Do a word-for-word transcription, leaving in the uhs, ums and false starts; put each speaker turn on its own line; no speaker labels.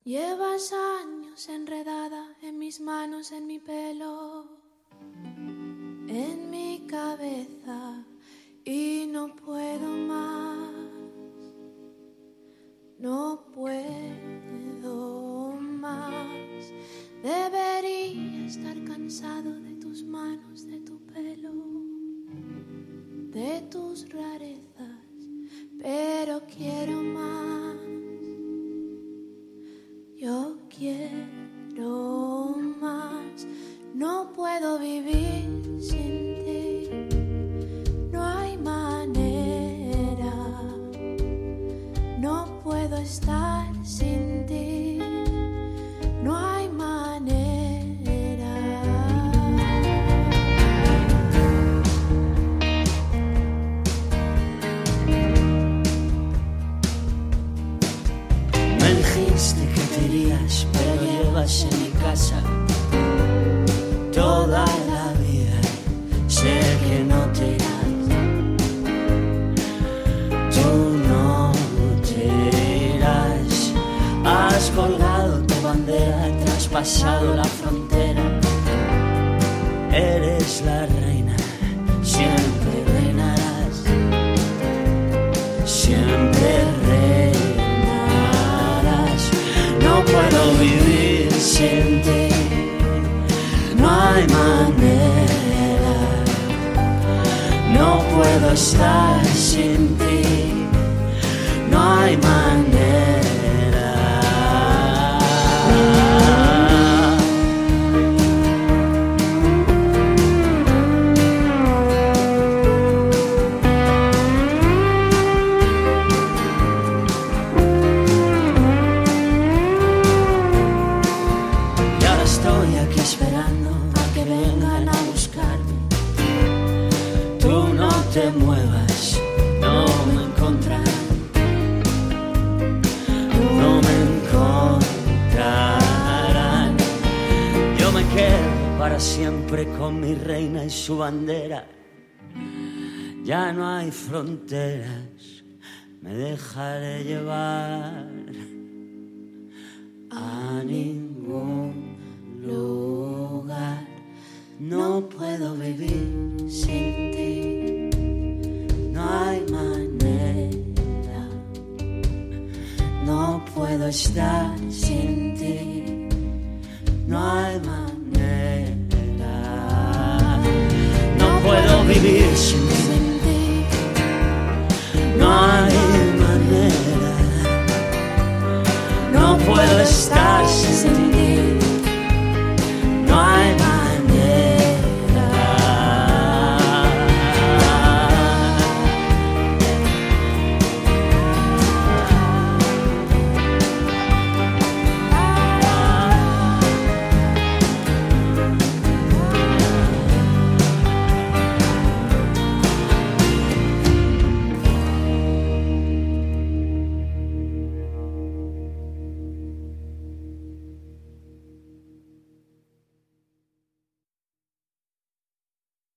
Llevas años enredada en mis manos, en mi pelo, en mi cabeza, y no puedo más, no puedo más. Debería estar cansado de tus manos, de tu pelo, de tus rarezas, pero quiero más. Yo quiero más, no puedo vivir sin ti, no hay manera, no puedo estar sin ti, no hay manera.
Me dijiste que te irías, pero llevas en mi casa toda la vida. Sé que no te irás, tú no te irás. Has colgado tu bandera, traspasado la frontera. Eres la reina, siempre reinarás, siempre reinarás. No puedo vivir sin ti, no hay manera. No puedo estar sin ti, no hay manera. Y ahora estoy aquí esperando a que vengan a buscarme. Tú no te muevas, no me encontrarán, no me encontrarán. Yo me quedo para siempre con mi reina y su bandera. Ya no hay fronteras, me dejaré llevar a ningún lugar. No puedo vivir sin ti, no hay manera. No puedo estar sin ti, no hay manera. No puedo vivir sin ti, no hay manera. No puedo estar sin ti,